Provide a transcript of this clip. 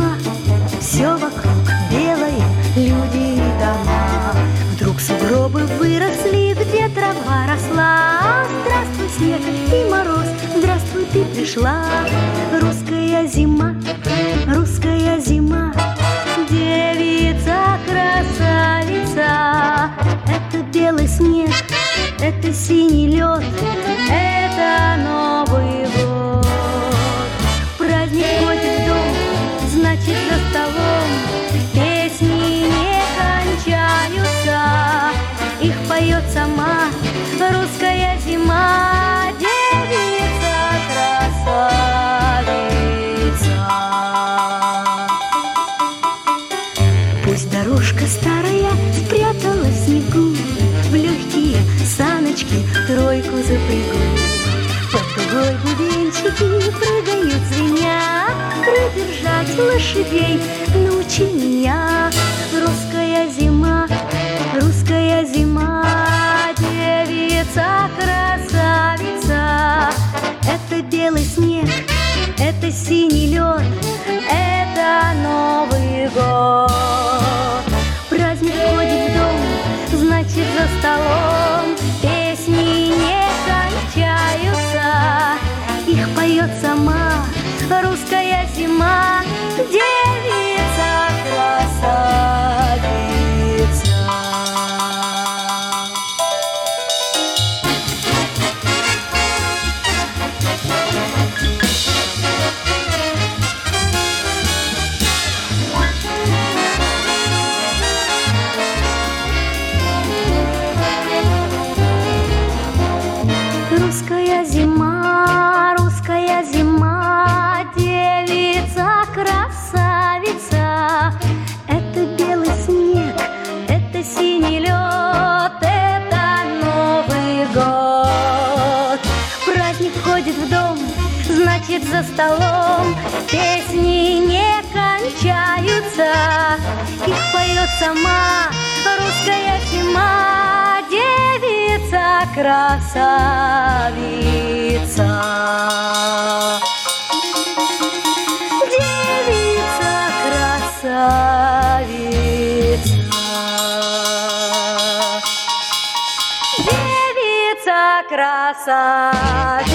зима, все вокруг белое, люди и дома. Вдруг сугробы выросли, где трава росла. Здравствуй, снег и мороз, здравствуй, ты пришла. Русская зима, русская зима, девица, красавица. Это белый снег, это синий лед, это Новый год. Праздник входит в дом, значит за столом песни не кончаются. Их поет сама русская зима, девица, красавица. Пусть дорожка старая спрятала в снегу, в легкие саночки тройку запрягу. Под дугой бубенчики прыгают звеня, продержать лошадей научи меня. Русская зима, русская зима, девица, красавица. Это белый снег, это синий лед, это Новый год. Праздник входит в дом, значит за столом песни не кончаются. Их поет сама русская зима, девица, красавица. Русская зима, русская зима, девица, красавица. Это белый снег, это синий лед, это Новый год. Праздник входит в дом, значит за столом песни не кончаются. Их поет сама русская зима, девица, красавица. Девица, красавица. Девица, красавица.